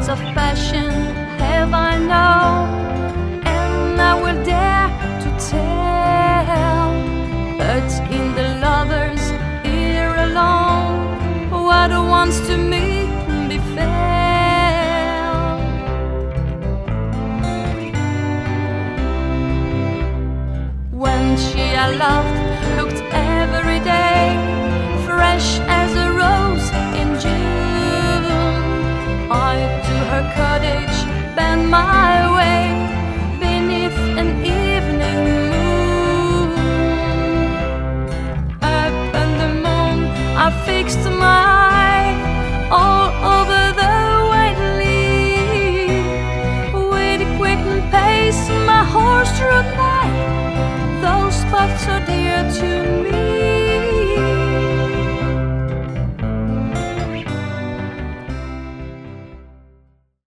words of passion have I known, and I will dare to tell. But in the lovers here alone, what once to me befell. When she I loved looked every day fresh as a rose in June, I to her cottage bent my way beneath an evening moon. Up in the moon I fixed my